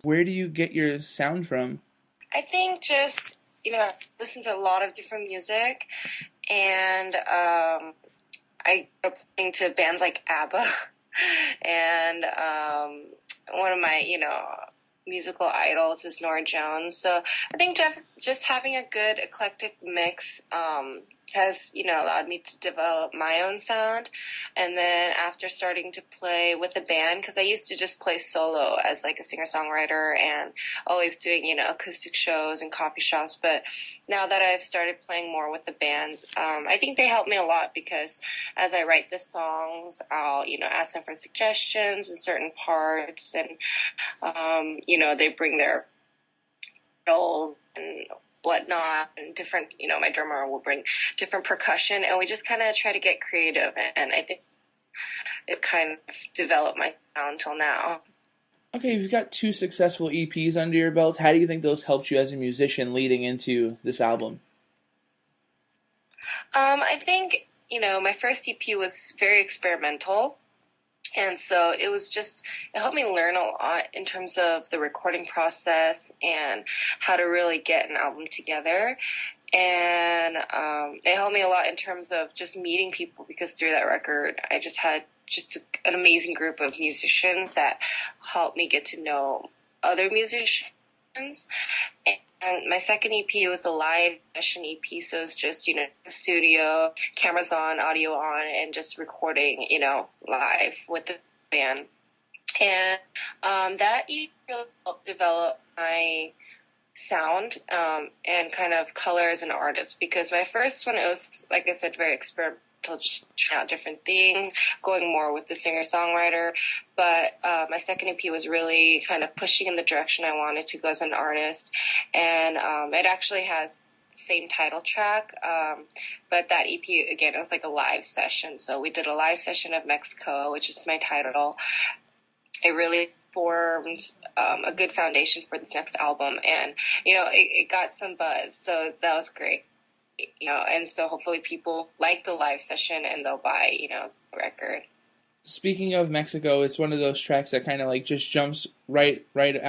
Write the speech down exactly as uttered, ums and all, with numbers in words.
Where do you get your sound from? I think just, you know, listen to a lot of different music, and um, I grew up listening to bands like ABBA, and um, one of my, you know, musical idols is Norah Jones. So I think just, just having a good eclectic mix um, has, you know, allowed me to develop my own sound. And then after starting to play with a band, because I used to just play solo as like a singer-songwriter and always doing, you know, acoustic shows and coffee shops. But now that I've started playing more with the band, um, I think they help me a lot because as I write the songs, I'll, you know, ask them for suggestions in certain parts, and, um, you know, they bring their roles and whatnot, and different, you know, my drummer will bring different percussion, and we just kind of try to get creative, and I think it's kind of developed my sound till now. Okay, you've got two successful E Ps under your belt. How do you think those helped you as a musician leading into this album? Um, I think, you know, my first E P was very experimental. And so it was just, it helped me learn a lot in terms of the recording process and how to really get an album together. And um, it helped me a lot in terms of just meeting people, because through that record, I just had just an amazing group of musicians that helped me get to know other musicians. And my second E P was a live session E P, so it's just, you know, studio, cameras on, audio on, and just recording, you know, live with the band. And um, that E P really helped develop my sound um, and kind of color as an artist, because my first one, it was, like I said, very experimental, just trying out different things, going more with the singer-songwriter. But uh, my second E P was really kind of pushing in the direction I wanted to go as an artist. And um, it actually has the same title track, um, but that E P, again, it was like a live session. So we did a live session of Mexico, which is my title. It really formed um, a good foundation for this next album. And, you know, it, it got some buzz, so that was great. You know, and so hopefully people like the live session and they'll buy, you know, the record. Speaking of Mexico, it's one of those tracks that kind of like just jumps right right